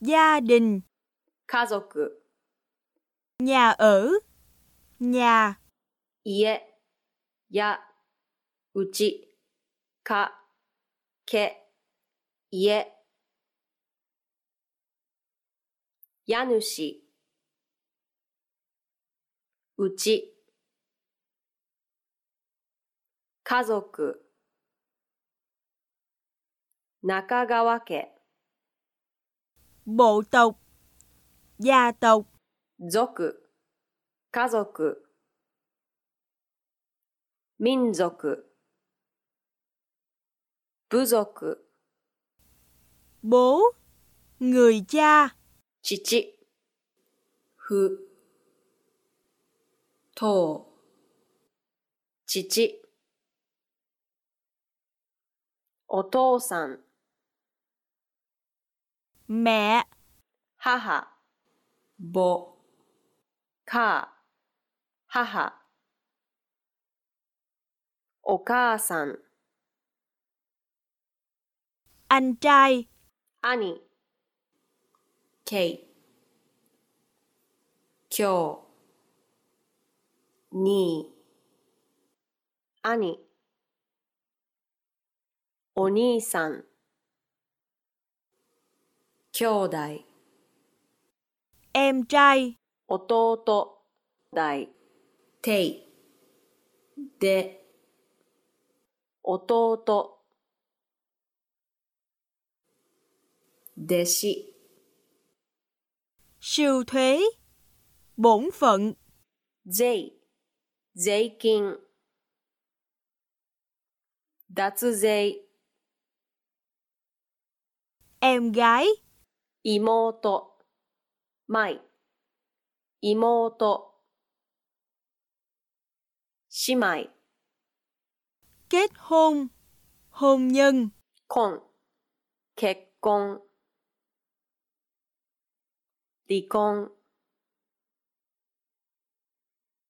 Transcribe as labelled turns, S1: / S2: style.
S1: gia đình,
S2: 家族、
S1: nhà ở, nhà,
S2: 家、や、うち、か、け、家。家主、うち。家族、中川家。
S1: bộ tộc, gia tộc,
S2: 族、家族。民族、部族。
S1: bố, người cha,
S2: 父、父、父、父。お父さん、
S1: mẹ,
S2: 母、母、母、母。お母さん、
S1: anh trai,
S2: 兄、兄、兄、兄、兄。お兄さん、兄弟、
S1: em trai,
S2: 弟、弟、弟、で、弟、弟子。
S1: sưu thuế, bổn phận,
S2: 税、税金。脱税、
S1: em gái,
S2: 妹、舞、妹。姉妹、
S1: kết hôn, hôn nhân,
S2: 婚、結婚。離婚。